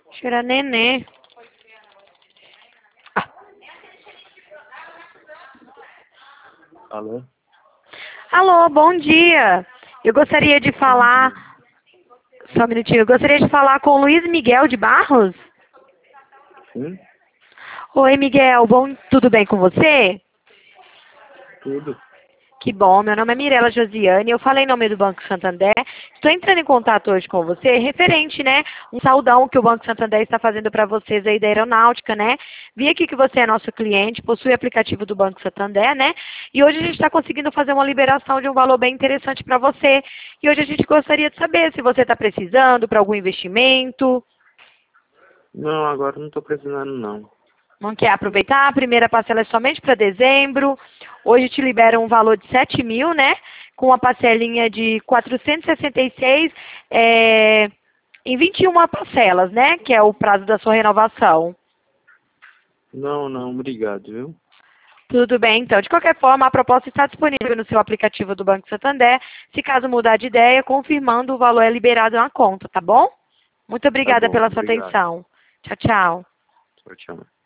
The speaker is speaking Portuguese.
Cheira nenê. Alô? Alô, bom dia. Eu gostaria de falar... Só um minutinho. Eu gostaria de falar com o Luiz Miguel de Barros. Sim? Oi, Miguel. Tudo bem com você? Tudo. Que bom. Meu nome é Mirela Josiane. Eu falei em nome do Banco Santander. Estou entrando em contato hoje com você, referente, né? Um saudão que o Banco Santander está fazendo para vocês aí da aeronáutica, né? Vi aqui que você é nosso cliente, possui aplicativo do Banco Santander, né? E hoje a gente está conseguindo fazer uma liberação de um valor bem interessante para você. E hoje a gente gostaria de saber se você está precisando para algum investimento. Não, agora não tô precisando não. Não quer aproveitar? A primeira parcela é somente para dezembro. Hoje te libera um valor de 7.000, né? Com uma parcelinha de 466 em 21 parcelas, né? Que é o prazo da sua renovação. Não, obrigado, viu? Tudo bem, então. De qualquer forma, a proposta está disponível no seu aplicativo do Banco Santander. Se caso mudar de ideia, confirmando, o valor é liberado na conta, tá bom? Muito Tá obrigada bom, pela sua obrigado. atenção. Tchau, tchau. Tchau, tchau.